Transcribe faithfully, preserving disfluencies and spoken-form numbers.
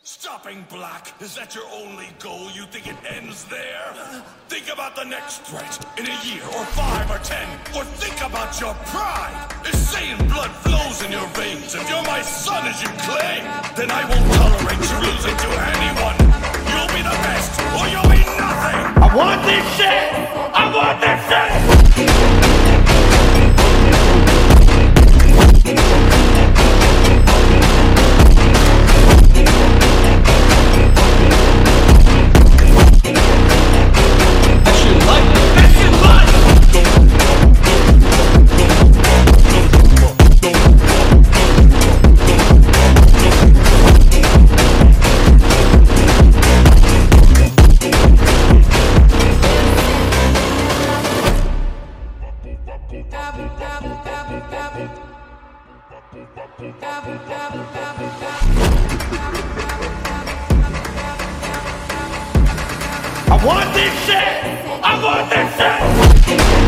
Stopping Black, is that your only goal? You think it ends there? Think about the next threat, in a year, or five, or ten, or think about your pride! If Saiyan blood flows in your veins, if you're my son as you claim, then I won't tolerate you losing to anyone! You'll be the best, or you'll be nothing! I want this shit! I want this shit! I want this shit! I want this shit!